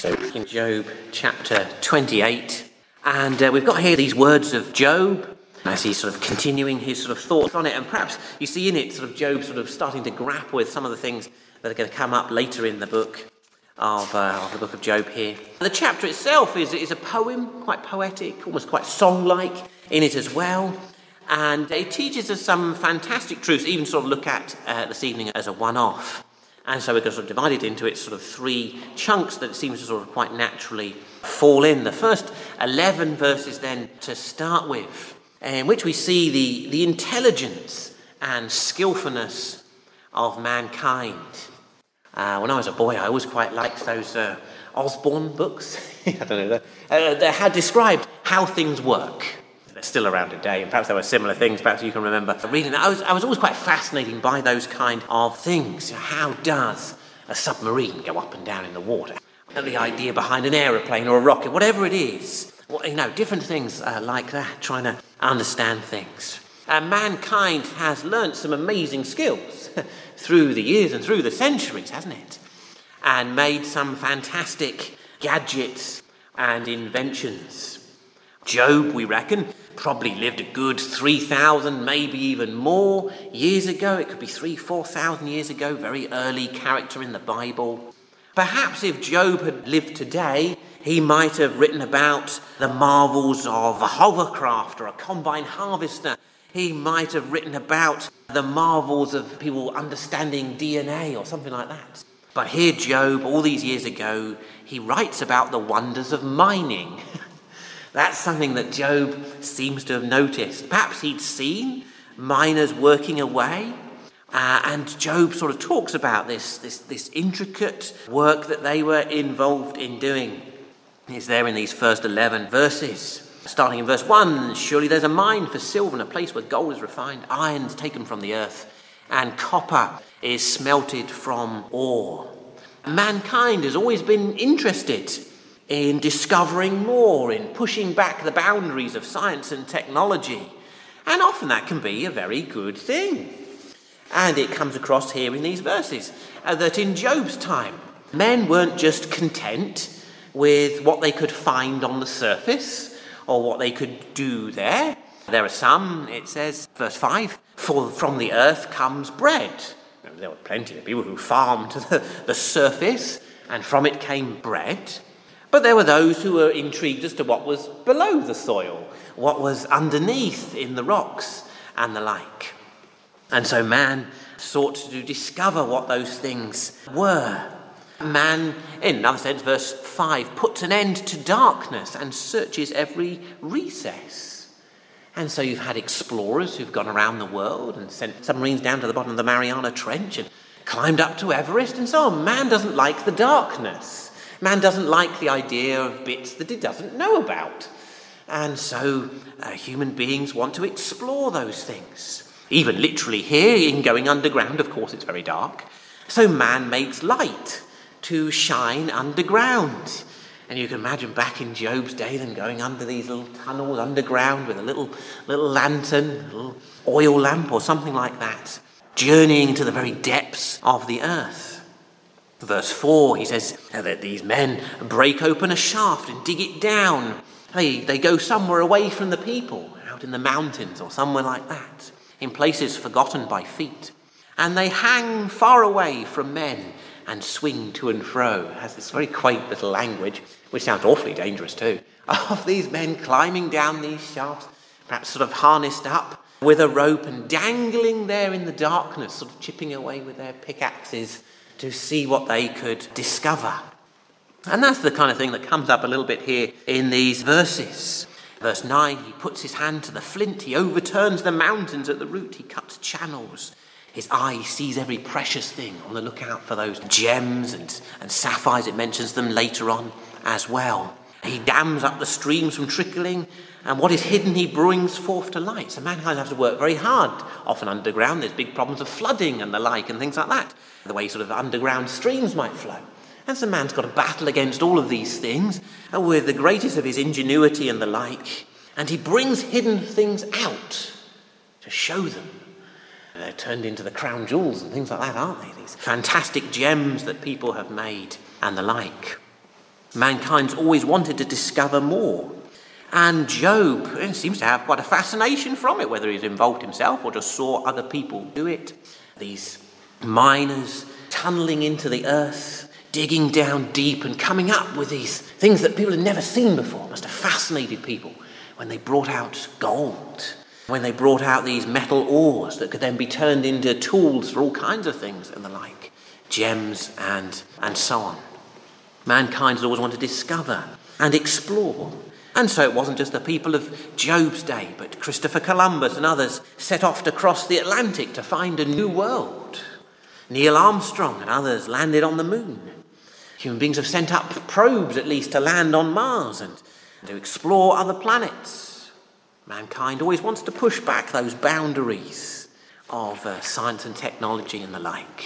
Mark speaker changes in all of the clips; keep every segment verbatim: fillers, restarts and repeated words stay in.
Speaker 1: So in Job chapter twenty-eight, and uh, we've got here these words of Job as he's sort of continuing his sort of thoughts on it, and perhaps you see in it sort of Job sort of starting to grapple with some of the things that are going to come up later in the book of, uh, of the book of Job here. The chapter itself is, is a poem, quite poetic, almost quite song-like in it as well, and it teaches us some fantastic truths, even sort of look at uh, this evening as a one-off. And so we're going to sort of divide it into its sort of three chunks that it seems to sort of quite naturally fall in. The first eleven verses then to start with, in which we see the, the intelligence and skillfulness of mankind. Uh, when I was a boy, I always quite liked those uh, Osborne books. I don't know, uh, that had described how things work. They're still around today, and perhaps there were similar things, perhaps you can remember reading that. I was, I was always quite fascinated by those kind of things. How does a submarine go up and down in the water? The idea behind an aeroplane or a rocket, whatever it is, well, you know, different things uh, like that, trying to understand things. And mankind has learnt some amazing skills through the years and through the centuries, hasn't it? And made some fantastic gadgets and inventions. Job, we reckon, probably lived a good three thousand, maybe even more years ago. It could be three, four thousand years ago, very early character in the Bible. Perhaps if Job had lived today, he might have written about the marvels of a hovercraft or a combine harvester. He might have written about the marvels of people understanding D N A or something like that. But here Job, all these years ago, he writes about the wonders of mining. That's something that Job seems to have noticed. Perhaps he'd seen miners working away, uh, and Job sort of talks about this, this, this intricate work that they were involved in doing. It's there in these first eleven verses. Starting in verse one, surely there's a mine for silver and a place where gold is refined, iron is taken from the earth, and copper is smelted from ore. Mankind has always been interested in discovering more, in pushing back the boundaries of science and technology. And often that can be a very good thing. And it comes across here in these verses, uh, that in Job's time, men weren't just content with what they could find on the surface, or what they could do there. There are some, it says, verse five, for from the earth comes bread. There were plenty of people who farmed the, the surface, and from it came bread. But there were those who were intrigued as to what was below the soil, what was underneath in the rocks and the like. And so man sought to discover what those things were. Man, in another sense, verse five, puts an end to darkness and searches every recess. And so you've had explorers who've gone around the world and sent submarines down to the bottom of the Mariana Trench and climbed up to Everest and so on. Man doesn't like the darkness. Man doesn't like the idea of bits that he doesn't know about. And so uh, human beings want to explore those things. Even literally here, in going underground, of course it's very dark. So man makes light to shine underground. And you can imagine back in Job's day them going under these little tunnels underground with a little, little lantern, a little oil lamp or something like that, journeying to the very depths of the earth. Verse four, he says that these men break open a shaft and dig it down. They, they go somewhere away from the people, out in the mountains or somewhere like that, in places forgotten by feet. And they hang far away from men and swing to and fro. It has this very quaint little language, which sounds awfully dangerous too, of these men climbing down these shafts, perhaps sort of harnessed up with a rope and dangling there in the darkness, sort of chipping away with their pickaxes to see what they could discover. And that's the kind of thing that comes up a little bit here in these verses. Verse nine, he puts his hand to the flint, he overturns the mountains at the root, he cuts channels. His eye sees every precious thing, on the lookout for those gems and, and sapphires. It mentions them later on as well. He dams up the streams from trickling, and what is hidden he brings forth to light. So mankind has to work very hard. Often underground there's big problems of flooding and the like and things like that. The way sort of underground streams might flow. And so man's got to battle against all of these things with the greatest of his ingenuity and the like. And he brings hidden things out to show them. They're turned into the crown jewels and things like that, aren't they? These fantastic gems that people have made and the like. Mankind's always wanted to discover more. And Job eh, seems to have quite a fascination from it, whether he's involved himself or just saw other people do it. These miners tunneling into the earth, digging down deep and coming up with these things that people had never seen before. Must have fascinated people when they brought out gold, when they brought out these metal ores that could then be turned into tools for all kinds of things and the like, gems and, and so on. Mankind has always wanted to discover and explore. And so it wasn't just the people of Job's day, but Christopher Columbus and others set off to cross the Atlantic to find a new world. Neil Armstrong and others landed on the moon. Human beings have sent up probes at least to land on Mars and to explore other planets. Mankind always wants to push back those boundaries of uh, science and technology and the like.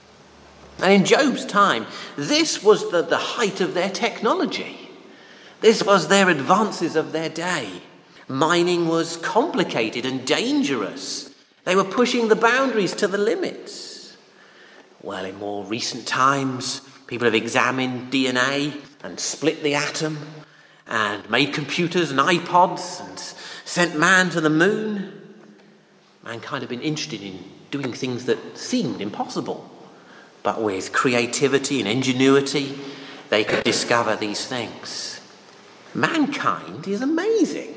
Speaker 1: And in Job's time, this was the, the height of their technology. This was their advances of their day. Mining was complicated and dangerous. They were pushing the boundaries to the limits. Well, in more recent times, people have examined D N A and split the atom and made computers and iPods and sent man to the moon. Mankind have been interested in doing things that seemed impossible. But with creativity and ingenuity, they could discover these things. Mankind is amazing.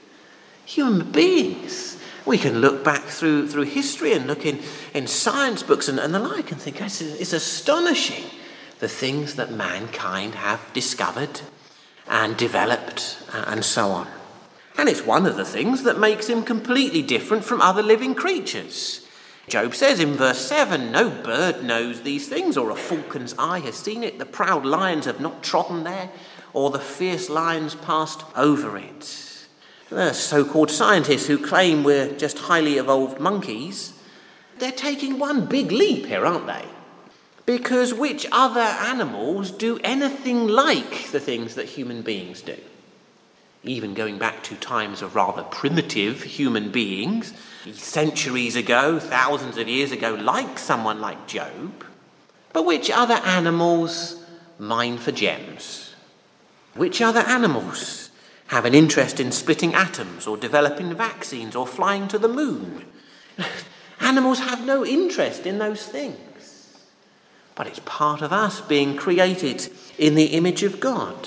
Speaker 1: Human beings. We can look back through, through history and look in, in science books and, and the like and think it's, it's astonishing the things that mankind have discovered and developed and so on. And it's one of the things that makes him completely different from other living creatures. Job says in verse seven, no bird knows these things, or a falcon's eye has seen it. The proud lions have not trodden there, or the fierce lions passed over it. The so-called scientists who claim we're just highly evolved monkeys, they're taking one big leap here, aren't they? Because which other animals do anything like the things that human beings do? Even going back to times of rather primitive human beings, centuries ago, thousands of years ago, like someone like Job. But which other animals mine for gems? Which other animals have an interest in splitting atoms or developing vaccines or flying to the moon? Animals have no interest in those things. But it's part of us being created in the image of God.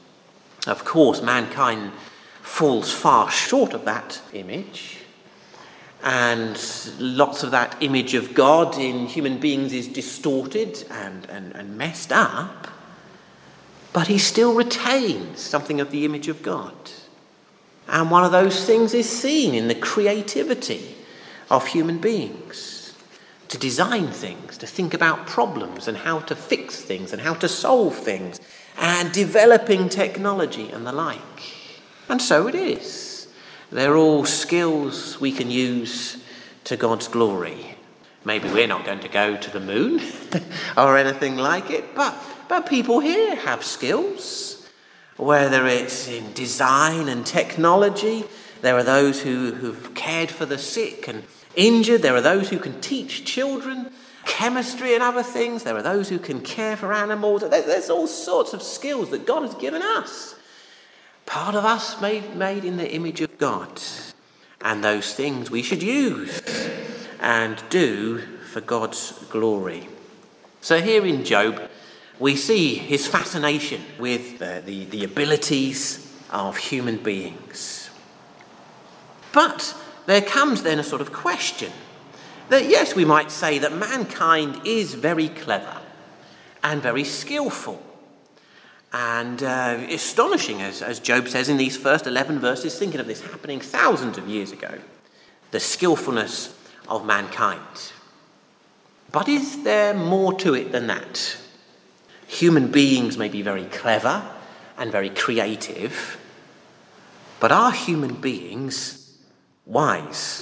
Speaker 1: Of course, mankind falls far short of that image. And lots of that image of God in human beings is distorted and, and, and messed up. But he still retains something of the image of God. And one of those things is seen in the creativity of human beings. To design things, to think about problems and how to fix things and how to solve things. And developing technology and the like. And so it is. They're all skills we can use to God's glory. Maybe we're not going to go to the moon or anything like it, but, but people here have skills. Whether it's in design and technology, there are those who, who've cared for the sick and injured. There are those who can teach children. Chemistry and other things. There are those who can care for animals. There's all sorts of skills that God has given us. Part of us made, made in the image of God. And those things we should use and do for God's glory. So here in Job, we see his fascination with the, the, the abilities of human beings. But there comes then a sort of question. That yes, we might say that mankind is very clever and very skillful and uh, astonishing, as, as Job says in these first eleven verses, thinking of this happening thousands of years ago, the skillfulness of mankind. But is there more to it than that? Human beings may be very clever and very creative, but are human beings wise?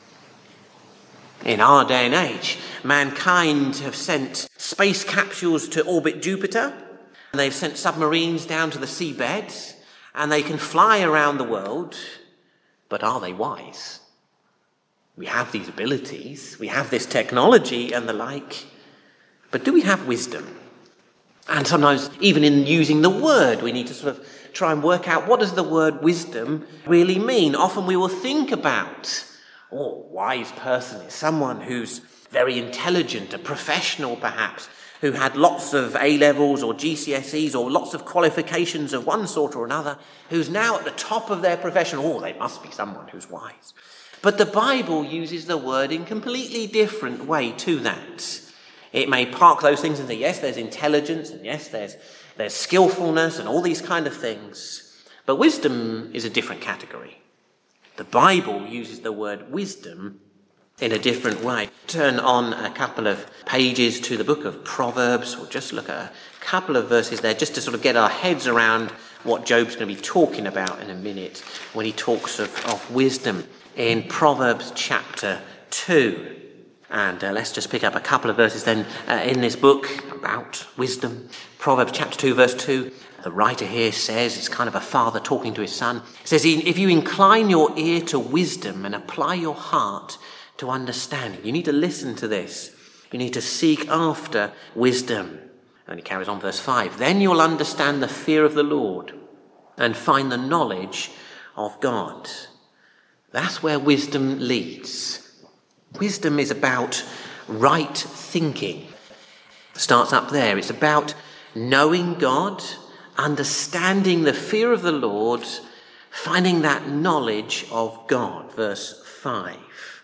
Speaker 1: In our day and age, mankind have sent space capsules to orbit Jupiter, and they've sent submarines down to the seabed, and they can fly around the world, but are they wise? We have these abilities, we have this technology and the like, but do we have wisdom? And sometimes even in using the word, we need to sort of try and work out, what does the word wisdom really mean? Often we will think about, oh, wise person is someone who's very intelligent, a professional perhaps, who had lots of A-levels or G C S Es or lots of qualifications of one sort or another, who's now at the top of their profession. Oh, they must be someone who's wise. But the Bible uses the word in a completely different way to that. It may park those things and say, yes, there's intelligence, and yes, there's, there's skillfulness and all these kind of things. But wisdom is a different category. The Bible uses the word wisdom in a different way. Turn on a couple of pages to the book of Proverbs. We'll just look at a couple of verses there just to sort of get our heads around what Job's going to be talking about in a minute when he talks of, of wisdom in Proverbs chapter two. And uh, let's just pick up a couple of verses then uh, in this book about wisdom. Proverbs chapter two, verse two. The writer here says, it's kind of a father talking to his son. It says, if you incline your ear to wisdom and apply your heart to understanding. You need to listen to this. You need to seek after wisdom. And he carries on verse five. Then you'll understand the fear of the Lord and find the knowledge of God. That's where wisdom leads. Wisdom is about right thinking. It starts up there. It's about knowing God, understanding the fear of the Lord, finding that knowledge of God. Verse five.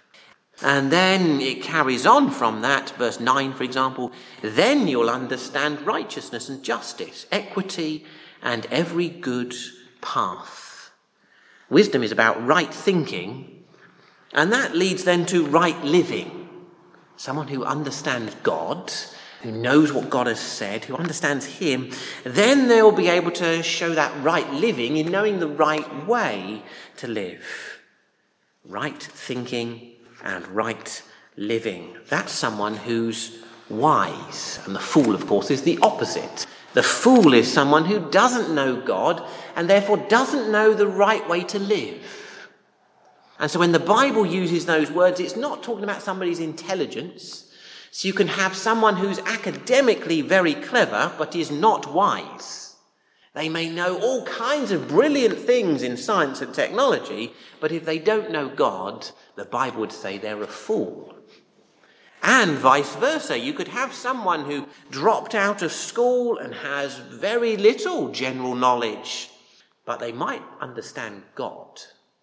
Speaker 1: And then it carries on from that, verse nine, for example. Then you'll understand righteousness and justice, equity, and every good path. Wisdom is about right thinking, and that leads then to right living. Someone who understands God, who knows what God has said, who understands him, then they'll be able to show that right living in knowing the right way to live. Right thinking and right living. That's someone who's wise. And the fool, of course, is the opposite. The fool is someone who doesn't know God and therefore doesn't know the right way to live. And so when the Bible uses those words, it's not talking about somebody's intelligence. So you can have someone who's academically very clever but is not wise. They may know all kinds of brilliant things in science and technology, but if they don't know God, the Bible would say they're a fool. And vice versa. You could have someone who dropped out of school and has very little general knowledge, but they might understand God.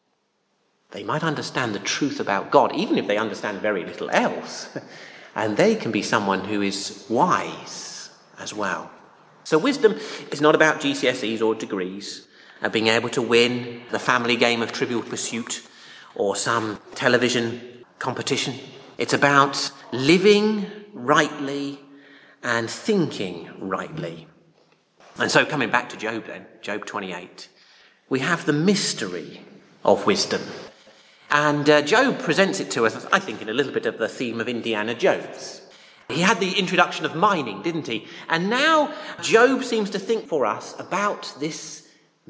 Speaker 1: They might understand the truth about God, even if they understand very little else. And they can be someone who is wise as well. So wisdom is not about G C S Es or degrees, uh, being able to win the family game of Trivial Pursuit or some television competition. It's about living rightly and thinking rightly. And so coming back to Job then, Job twenty-eight, we have the mystery of wisdom. And uh, Job presents it to us, I think, in a little bit of the theme of Indiana Jones. He had the introduction of mining, didn't he? And now Job seems to think for us about this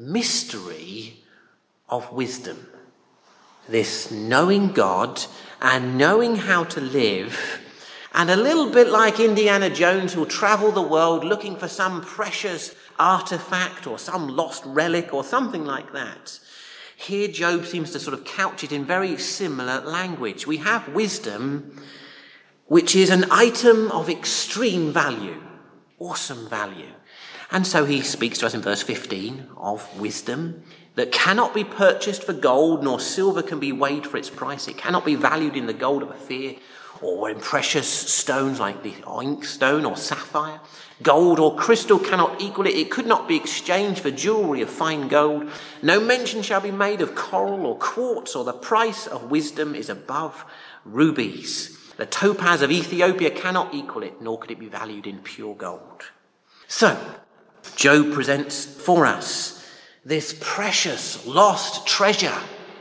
Speaker 1: mystery of wisdom. This knowing God and knowing how to live. And a little bit like Indiana Jones, who'll travel the world looking for some precious artifact or some lost relic or something like that. Here Job seems to sort of couch it in very similar language. We have wisdom, which is an item of extreme value, awesome value. And so he speaks to us in verse fifteen of wisdom that cannot be purchased for gold, nor silver can be weighed for its price. It cannot be valued in the gold of Ophir, or in precious stones like the onyx stone or sapphire. Gold or crystal cannot equal it. It could not be exchanged for jewelry of fine gold. No mention shall be made of coral or quartz, or the price of wisdom is above rubies. The topaz of Ethiopia cannot equal it, nor could it be valued in pure gold. So, Job presents for us this precious lost treasure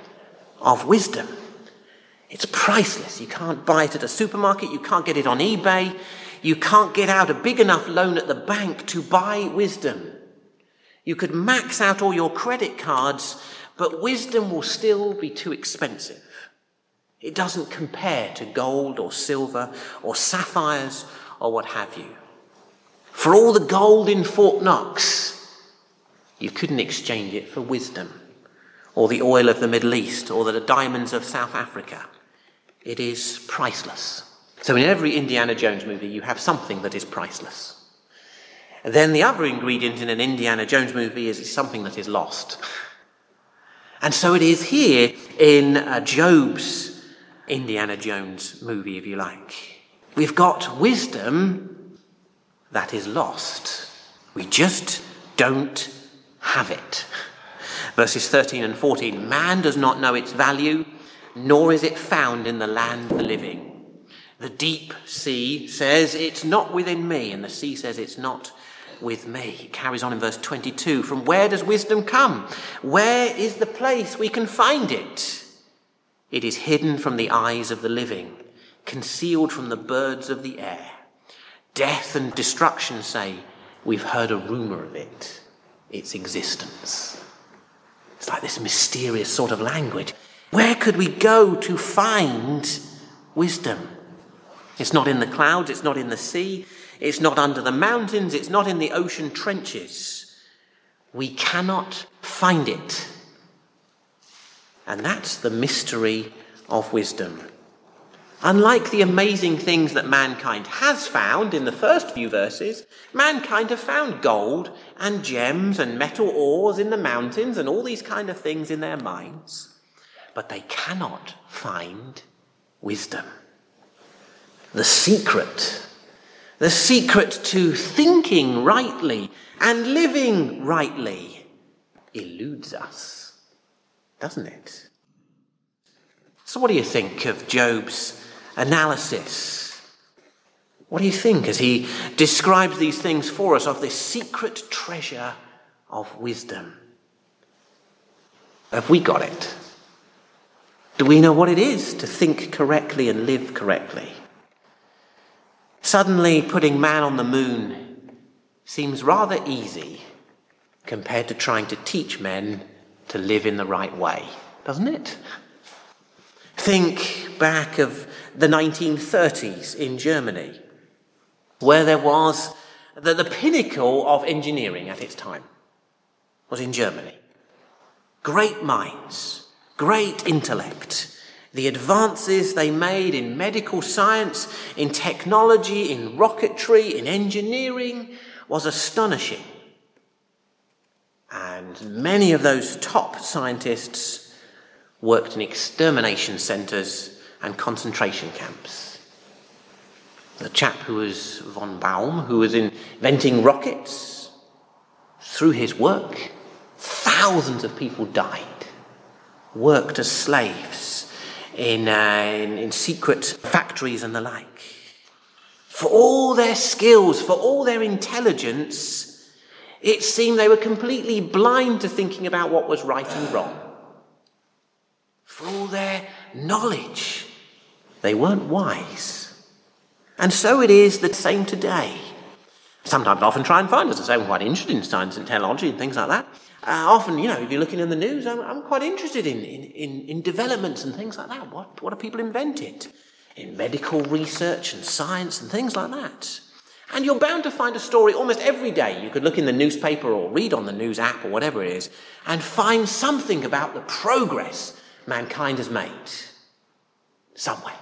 Speaker 1: of wisdom. It's priceless. You can't buy it at a supermarket. You can't get it on eBay. You can't get out a big enough loan at the bank to buy wisdom. You could max out all your credit cards, but wisdom will still be too expensive. It doesn't compare to gold or silver or sapphires or what have you. For all the gold in Fort Knox, you couldn't exchange it for wisdom, or the oil of the Middle East, or the diamonds of South Africa. It is priceless. So in every Indiana Jones movie, you have something that is priceless. And then the other ingredient in an Indiana Jones movie is something that is lost. And so it is here in uh, Job's Indiana Jones movie, if you like. We've got wisdom that is lost. We just don't have it. Verses thirteen and fourteen, man does not know its value, nor is it found in the land of the living. The deep sea says, it's not within me, and the sea says, it's not with me. It carries on in verse twenty-two. From where does wisdom come? Where is the place we can find it? It is hidden from the eyes of the living, concealed from the birds of the air. Death and destruction say, we've heard a rumor of it, its existence. It's like this mysterious sort of language. Where could we go to find wisdom? It's not in the clouds, it's not in the sea, it's not under the mountains, it's not in the ocean trenches. We cannot find it. And that's the mystery of wisdom. Unlike the amazing things that mankind has found in the first few verses, mankind have found gold and gems and metal ores in the mountains and all these kind of things in their minds. But they cannot find wisdom. The secret, the secret to thinking rightly and living rightly eludes us, doesn't it? So what do you think of Job's analysis? What do you think as he describes these things for us of this secret treasure of wisdom? Have we got it? Do we know what it is to think correctly and live correctly? Suddenly putting man on the moon seems rather easy compared to trying to teach men to live in the right way, doesn't it? Think back of the nineteen thirties in Germany, where there was the, the pinnacle of engineering at its time was in Germany. Great minds, great intellect, the advances they made in medical science, in technology, in rocketry, in engineering was astonishing. And many of those top scientists worked in extermination centres and concentration camps. The chap who was von Baum, who was inventing rockets, through his work, thousands of people died, worked as slaves in, uh, in, in secret factories and the like. For all their skills, for all their intelligence, it seemed they were completely blind to thinking about what was right and wrong. For all their knowledge, they weren't wise. And so it is the same today. Sometimes I often try and find, as I say, I'm quite interested in science and technology and things like that. Uh, often, you know, if you're looking in the news, I'm, I'm quite interested in, in, in, in developments and things like that. What, what have people invented in medical research and science and things like that? And you're bound to find a story almost every day. You could look in the newspaper or read on the news app or whatever it is and find something about the progress mankind has made somewhere.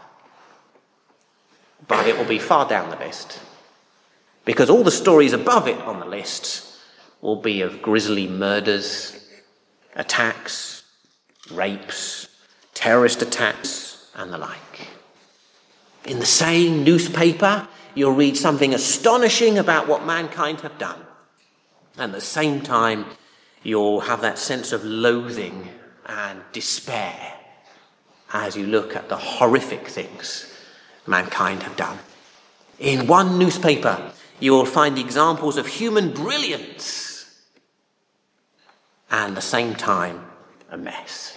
Speaker 1: But it will be far down the list, because all the stories above it on the list will be of grisly murders, attacks, rapes, terrorist attacks, and the like. In the same newspaper, you'll read something astonishing about what mankind have done. And at the same time, you'll have that sense of loathing and despair as you look at the horrific things mankind have done. In one newspaper, you will find examples of human brilliance and at the same time a mess.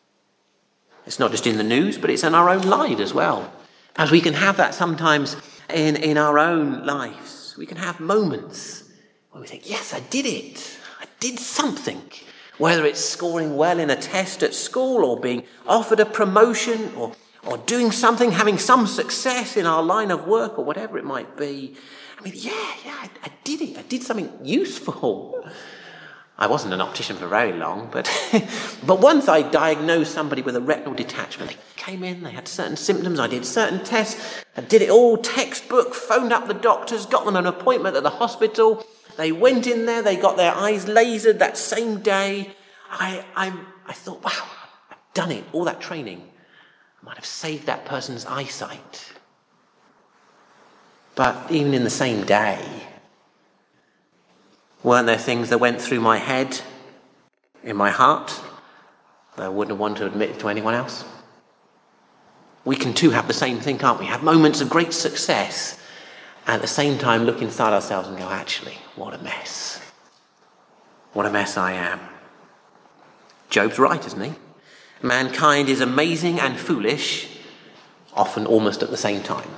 Speaker 1: It's not just in the news, but it's in our own lives as well. As we can have that sometimes in, in our own lives. We can have moments where we think, yes, I did it. I did something. Whether it's scoring well in a test at school or being offered a promotion or, or doing something, having some success in our line of work or whatever it might be. I mean, yeah, yeah, I, I did it. I did something useful. I wasn't an optician for very long, but but once I diagnosed somebody with a retinal detachment. They came in, they had certain symptoms, I did certain tests, I did it all textbook, phoned up the doctors, got them an appointment at the hospital. They went in there, they got their eyes lasered that same day. I, I, I thought, wow, I've done it, all that training. I might have saved that person's eyesight. But even in the same day, weren't there things that went through my head, in my heart, that I wouldn't want to admit to anyone else? We can too have the same thing, can't we? Have moments of great success, and at the same time look inside ourselves and go, actually, what a mess. What a mess I am. Job's right, isn't he? Mankind is amazing and foolish, often almost at the same time.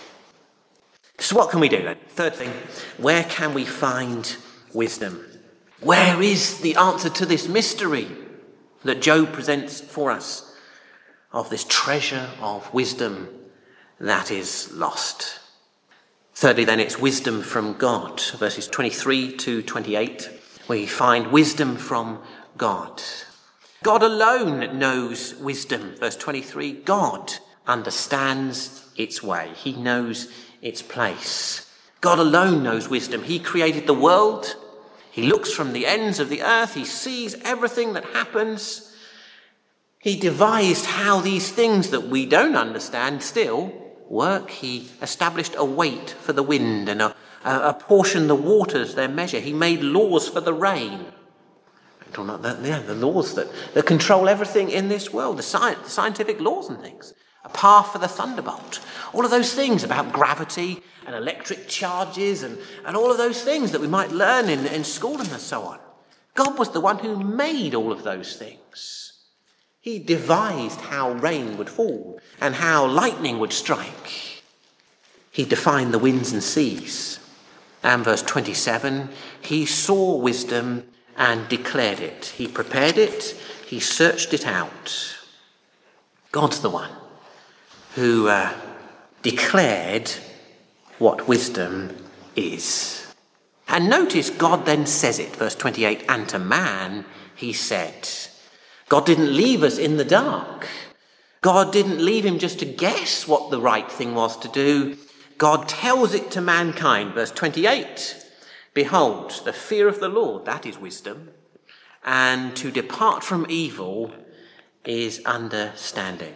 Speaker 1: So what can we do then? Third thing, where can we find wisdom? Where is the answer to this mystery that Job presents for us of this treasure of wisdom that is lost? Thirdly then, it's wisdom from God. Verses twenty-three to twenty-eight, we find wisdom from God. God alone knows wisdom. Verse twenty-three, God understands its way. He knows its place. God alone knows wisdom. He created the world. He looks from the ends of the earth. He sees everything that happens. He devised how these things that we don't understand still work. He established a weight for the wind and a, apportioned the waters their measure. He made laws for the rain. I'm talking about the, yeah, the laws that, that control everything in this world, the, sci- the scientific laws and things. A path for the thunderbolt. All of those things about gravity and electric charges and, and all of those things that we might learn in, in school and so on. God was the one who made all of those things. He devised how rain would fall and how lightning would strike. He defined the winds and seas. And verse twenty-seven, he saw wisdom and declared it. He prepared it. He searched it out. God's the one who uh, declared what wisdom is. And notice God then says it, verse twenty-eight, and to man he said. God didn't leave us in the dark. God didn't leave him just to guess what the right thing was to do. God tells it to mankind, verse twenty-eight, behold, the fear of the Lord, that is wisdom, and to depart from evil is understanding.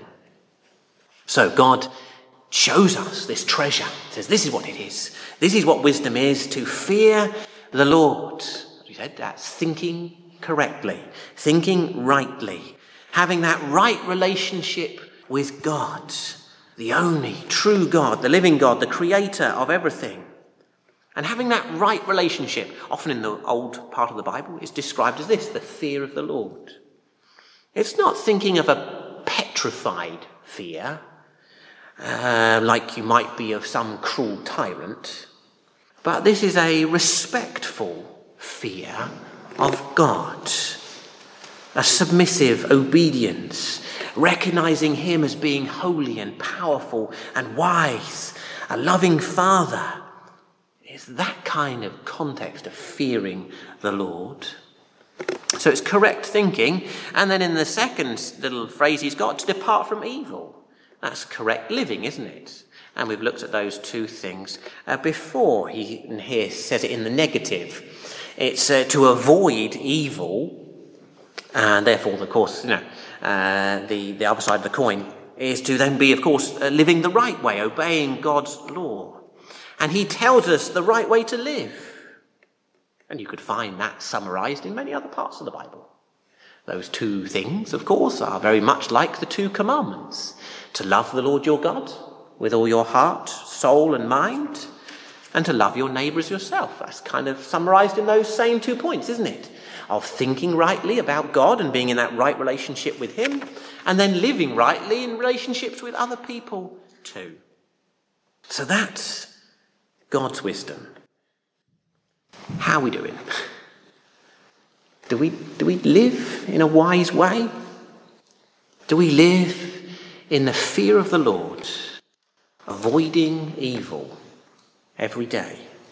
Speaker 1: So God shows us this treasure. He says, this is what it is. This is what wisdom is, to fear the Lord. We said that's thinking correctly, thinking rightly, having that right relationship with God, the only true God, the living God, the creator of everything. And having that right relationship, often in the old part of the Bible, is described as this, the fear of the Lord. It's not thinking of a petrified fear, Uh, like you might be of some cruel tyrant, but this is a respectful fear of God, a submissive obedience, recognizing him as being holy and powerful and wise, a loving father. It's that kind of context of fearing the Lord. So it's correct thinking, and then in the second little phrase he's got, to depart from evil. That's correct living, isn't it? And we've looked at those two things uh, before. He here says it in the negative. It's uh, to avoid evil, and therefore, of course, you know, uh, the, the other side of the coin is to then be, of course, uh, living the right way, obeying God's law. And he tells us the right way to live. And you could find that summarized in many other parts of the Bible. Those two things, of course, are very much like the two commandments. To love the Lord your God with all your heart, soul and mind, and to love your neighbour as yourself. That's kind of summarised in those same two points, isn't it? Of thinking rightly about God and being in that right relationship with him, and then living rightly in relationships with other people too. So that's God's wisdom. How are we doing? Do we, do we live in a wise way? Do we live in the fear of the Lord, avoiding evil every day?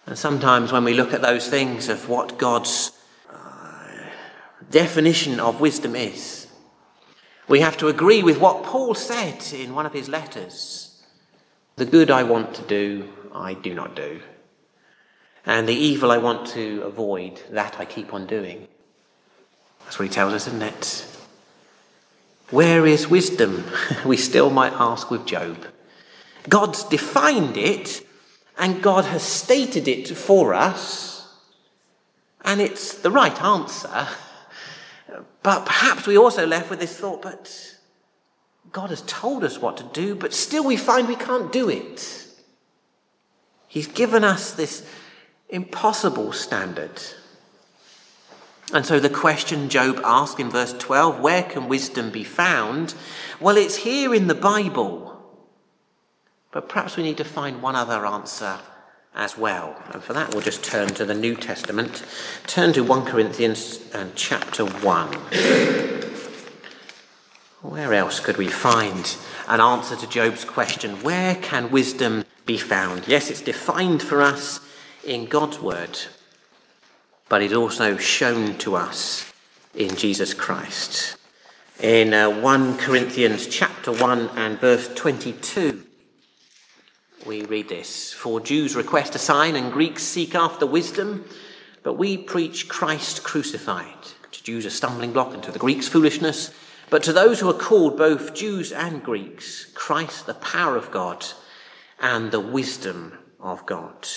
Speaker 1: And sometimes when we look at those things of what God's uh, definition of wisdom is, we have to agree with what Paul said in one of his letters. The good I want to do, I do not do. And the evil I want to avoid, that I keep on doing. That's what he tells us, isn't it? Where is wisdom? We still might ask with Job. God's defined it, and God has stated it for us, and it's the right answer. But perhaps we also left with this thought, but God has told us what to do, but still we find we can't do it. He's given us this impossible standard. And so the question Job asked in verse twelve, where can wisdom be found? Well, it's here in the Bible. But perhaps we need to find one other answer as well. And for that, we'll just turn to the New Testament. Turn to First Corinthians uh, chapter one. Where else could we find an answer to Job's question? Where can wisdom be found? Yes, it's defined for us in God's word, but it's also shown to us in Jesus Christ. In uh, First Corinthians chapter one and verse twenty-two, we read this: for Jews request a sign and Greeks seek after wisdom, but we preach Christ crucified. To Jews a stumbling block and to the Greeks foolishness, but to those who are called, both Jews and Greeks, Christ the power of God and the wisdom of God.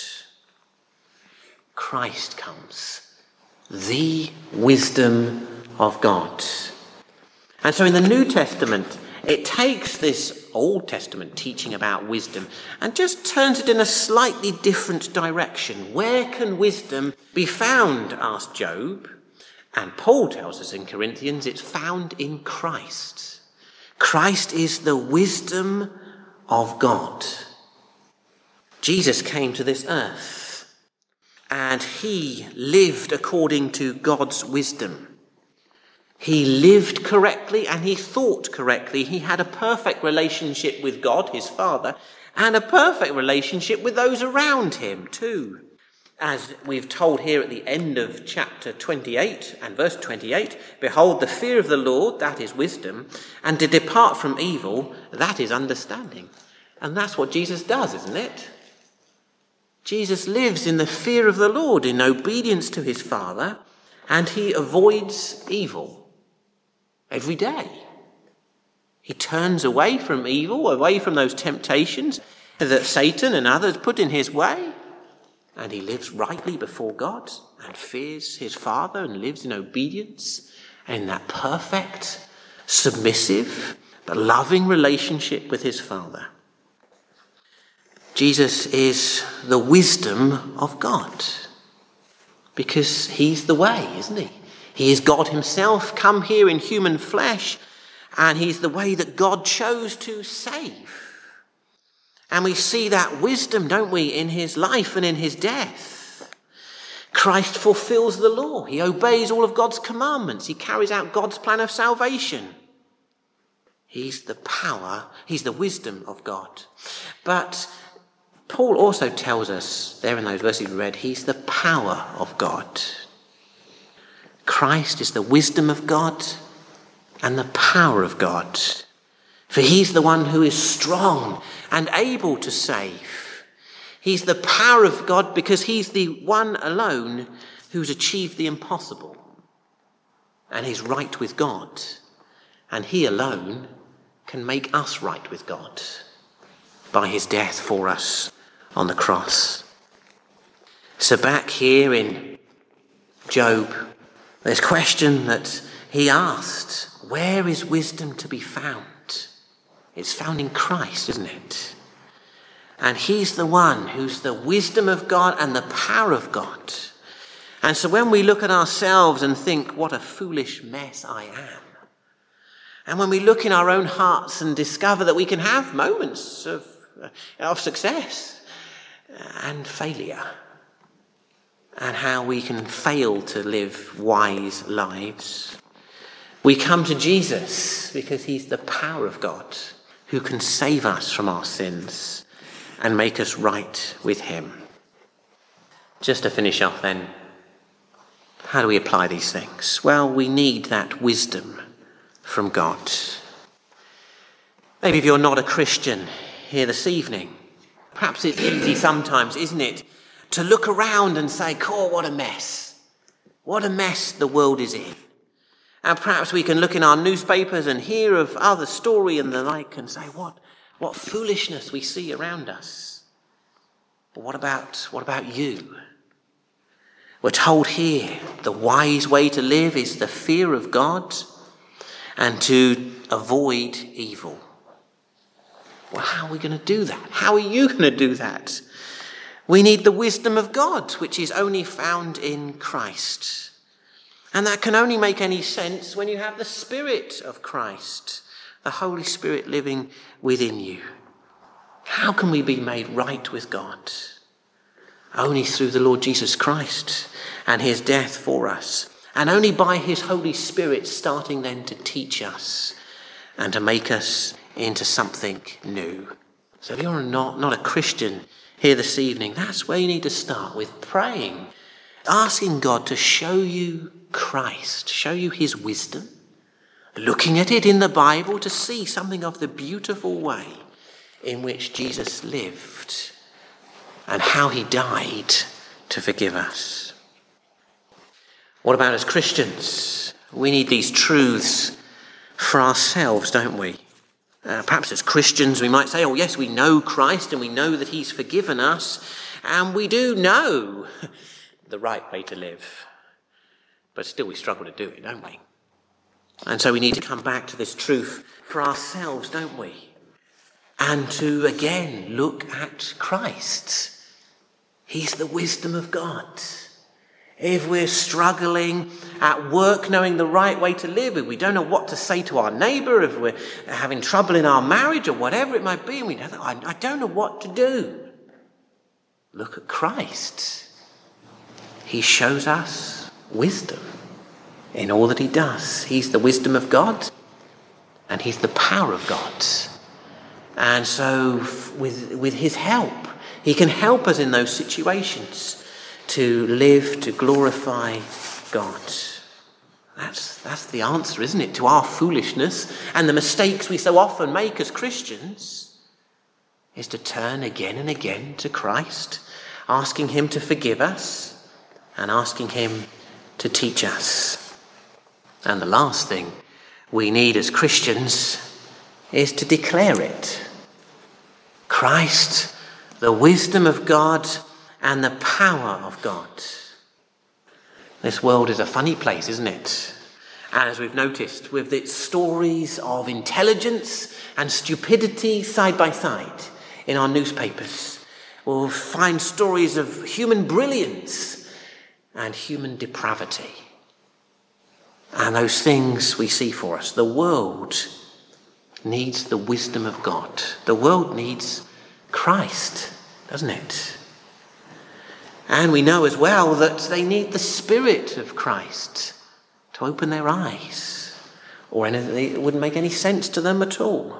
Speaker 1: Christ comes, the wisdom of God. And so in the New Testament, it takes this Old Testament teaching about wisdom and just turns it in a slightly different direction. Where can wisdom be found? Asked Job. And Paul tells us in Corinthians it's found in Christ. Christ is the wisdom of God. Jesus came to this earth and he lived according to God's wisdom. He lived correctly and he thought correctly. He had a perfect relationship with God, his Father, and a perfect relationship with those around him too. As we've told here at the end of chapter twenty-eight and verse twenty-eight, behold, the fear of the Lord, that is wisdom, and to depart from evil, that is understanding. And that's what Jesus does, isn't it? Jesus lives in the fear of the Lord, in obedience to his Father, and he avoids evil every day. He turns away from evil, away from those temptations that Satan and others put in his way, and he lives rightly before God and fears his Father and lives in obedience and in that perfect, submissive, but loving relationship with his Father. Jesus is the wisdom of God because he's the way, isn't he? He is God himself come here in human flesh, and he's the way that God chose to save. And we see that wisdom, don't we, in his life and in his death. Christ fulfills the law. He obeys all of God's commandments. He carries out God's plan of salvation. He's the power, he's the wisdom of God. But Paul also tells us, there in those verses we read, he's the power of God. Christ is the wisdom of God and the power of God. For he's the one who is strong and able to save. He's the power of God because he's the one alone who's achieved the impossible. And he's right with God. And he alone can make us right with God by his death for us on the cross. So back here in Job, this question that he asked, where is wisdom to be found? It's found in Christ, isn't it? And he's the one who's the wisdom of God and the power of God. And so when we look at ourselves and think, what a foolish mess I am, and when we look in our own hearts and discover that we can have moments of, of success and failure, and how we can fail to live wise lives, we come to Jesus because he's the power of God who can save us from our sins and make us right with him. Just to finish off then, how do we apply these things? Well, we need that wisdom from God. Maybe if you're not a Christian here this evening, perhaps it's easy sometimes, isn't it, to look around and say, "Cool, what a mess. What a mess the world is in." And perhaps we can look in our newspapers and hear of other story and the like and say, what, what foolishness we see around us. But what about, what about you? We're told here the wise way to live is the fear of God and to avoid evil. Well, how are we going to do that? How are you going to do that? We need the wisdom of God, which is only found in Christ. And that can only make any sense when you have the Spirit of Christ, the Holy Spirit living within you. How can we be made right with God? Only through the Lord Jesus Christ and his death for us. And only by his Holy Spirit starting then to teach us and to make us into something new. So if you're not, not a Christian here this evening, that's where you need to start, with praying, asking God to show you Christ, show you his wisdom, looking at it in the Bible to see something of the beautiful way in which Jesus lived and how he died to forgive us. What about as Christians? We need these truths for ourselves, don't we? Uh, perhaps as Christians we might say, oh yes, we know Christ and we know that he's forgiven us and we do know the right way to live. But still we struggle to do it, don't we? And so we need to come back to this truth for ourselves, don't we? And to again look at Christ. He's the wisdom of God. If we're struggling at work knowing the right way to live, if we don't know what to say to our neighbour, if we're having trouble in our marriage or whatever it might be, and we don't know, I don't know what to do. Look at Christ. He shows us wisdom in all that he does. He's the wisdom of God and he's the power of God. And so with, with his help, he can help us in those situations to live, to glorify God. That's, that's the answer, isn't it, to our foolishness and the mistakes we so often make as Christians, is to turn again and again to Christ, asking him to forgive us and asking him to teach us. And the last thing we need as Christians is to declare it. Christ, the wisdom of God and the power of God. This world is a funny place, isn't it? And as we've noticed, with its stories of intelligence and stupidity side by side in our newspapers, we'll find stories of human brilliance and human depravity. And those things we see for us. The world needs the wisdom of God. The world needs Christ, doesn't it? And we know as well that they need the Spirit of Christ to open their eyes, or anything, it wouldn't make any sense to them at all.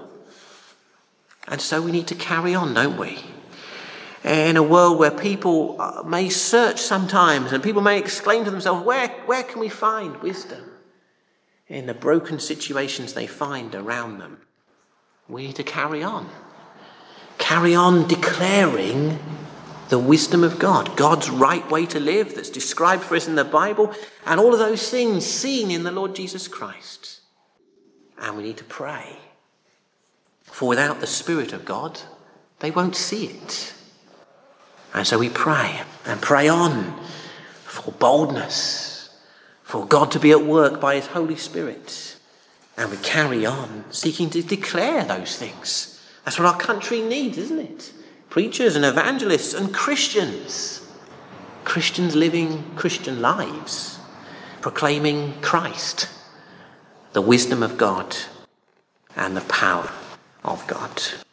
Speaker 1: And so we need to carry on, don't we? In a world where people may search sometimes and people may exclaim to themselves, where, where can we find wisdom? In the broken situations they find around them. We need to carry on. Carry on declaring the wisdom of God, God's right way to live that's described for us in the Bible, and all of those things seen in the Lord Jesus Christ. And we need to pray. For without the Spirit of God, they won't see it. And so we pray and pray on for boldness, for God to be at work by his Holy Spirit. And we carry on seeking to declare those things. That's what our country needs, isn't it? Preachers and evangelists and Christians. Christians living Christian lives, proclaiming Christ, the wisdom of God and the power of God.